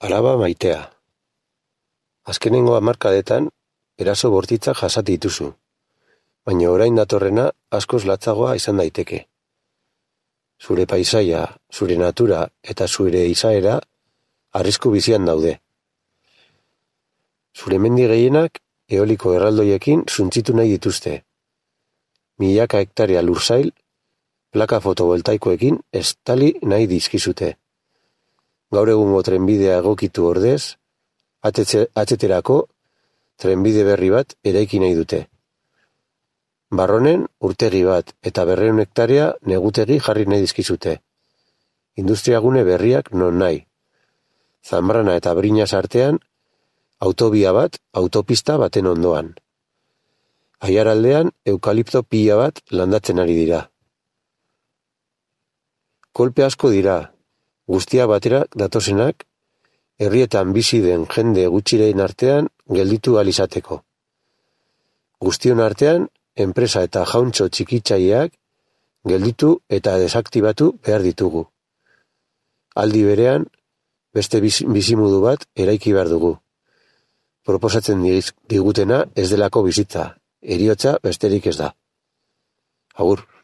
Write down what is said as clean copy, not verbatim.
Alaba maitea. Azkenengo hamarkadetan eraso bortitzak jasati dituzu, baina orain datorrena askoz latzagoa izan daiteke. Zure paisaia, zure natura eta zure izaera arrisku bizian daude. Zure mendi gehienak eoliko erraldoiekin suntzitu nahi dituzte. Milaka hektarea lursail, plaka fotovoltaikoekin estali nahi dizkizute. Gaur egungo trenbidea egokitu ordez, atzeterako trenbide berri bat eraiki nahi dute. Barronen urtegi bat eta 200 hektarea negutegi jarri nahi dizkizute. Industriagune berriak non nahi. Zambrana eta Briñas artean, autobia bat autopista baten ondoan. Aiaraldean eukalipto pila bat landatzen ari dira. Kolpe asko dira, guztia batera datozenak, herrietan bizi den jende gutxiren artean gelditu ahal izateko. Guztion artean, enpresa eta jauntxo txikitzaileak gelditu eta desaktibatu behar ditugu. Aldi berean, beste bizimodu bat eraiki behar dugu. Proposatzen digutena ez delako bizitza, heriotza besterik ez da. Agur.